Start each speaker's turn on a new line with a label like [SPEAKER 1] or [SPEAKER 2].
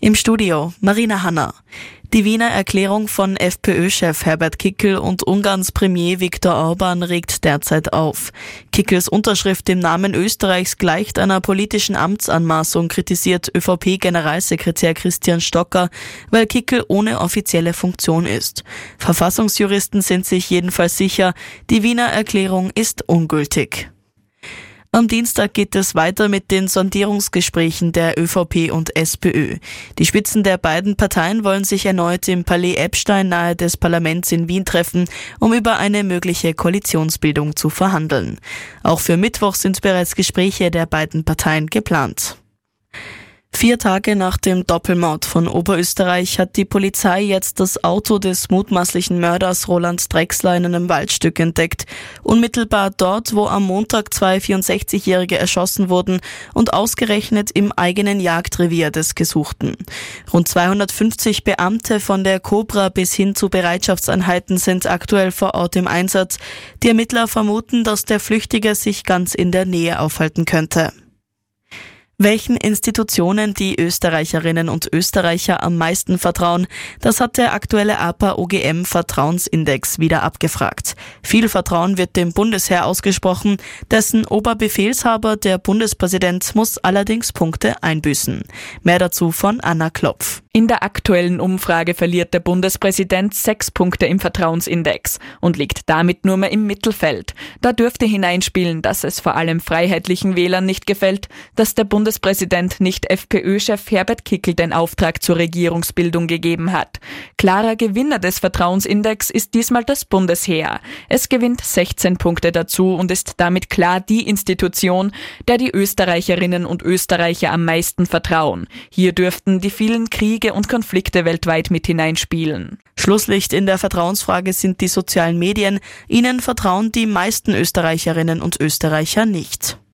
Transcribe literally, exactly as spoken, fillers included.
[SPEAKER 1] Im Studio Marina Hanna. Die Wiener Erklärung von FPÖ-Chef Herbert Kickl und Ungarns Premier Viktor Orbán regt derzeit auf. Kickls Unterschrift im Namen Österreichs gleicht einer politischen Amtsanmaßung, kritisiert ÖVP-Generalsekretär Christian Stocker, weil Kickl ohne offizielle Funktion ist. Verfassungsjuristen sind sich jedenfalls sicher, die Wiener Erklärung ist ungültig. Am Dienstag geht es weiter mit den Sondierungsgesprächen der ÖVP und SPÖ. Die Spitzen der beiden Parteien wollen sich erneut im Palais Eppstein nahe des Parlaments in Wien treffen, um über eine mögliche Koalitionsbildung zu verhandeln. Auch für Mittwoch sind bereits Gespräche der beiden Parteien geplant. Vier Tage nach dem Doppelmord von Oberösterreich hat die Polizei jetzt das Auto des mutmaßlichen Mörders Roland Drechsler in einem Waldstück entdeckt. Unmittelbar dort, wo am Montag zwei vierundsechzigjährige erschossen wurden und ausgerechnet im eigenen Jagdrevier des Gesuchten. Rund zweihundertfünfzig Beamte von der Cobra bis hin zu Bereitschaftseinheiten sind aktuell vor Ort im Einsatz. Die Ermittler vermuten, dass der Flüchtige sich ganz in der Nähe aufhalten könnte. Welchen Institutionen die Österreicherinnen und Österreicher am meisten vertrauen, das hat der aktuelle A P A-O G M-Vertrauensindex wieder abgefragt. Viel Vertrauen wird dem Bundesheer ausgesprochen, dessen Oberbefehlshaber, der Bundespräsident, muss allerdings Punkte einbüßen. Mehr dazu von Anna Klopf.
[SPEAKER 2] In der aktuellen Umfrage verliert der Bundespräsident sechs Punkte im Vertrauensindex und liegt damit nur mehr im Mittelfeld. Da dürfte hineinspielen, dass es vor allem freiheitlichen Wählern nicht gefällt, dass der Bundespräsident nicht FPÖ-Chef Herbert Kickl den Auftrag zur Regierungsbildung gegeben hat. Klarer Gewinner des Vertrauensindex ist diesmal das Bundesheer. Es gewinnt sechzehn Punkte dazu und ist damit klar die Institution, der die Österreicherinnen und Österreicher am meisten vertrauen. Hier dürften die vielen Kriege und Konflikte weltweit mit hineinspielen.
[SPEAKER 1] Schlusslicht in der Vertrauensfrage sind die sozialen Medien. Ihnen vertrauen die meisten Österreicherinnen und Österreicher nicht.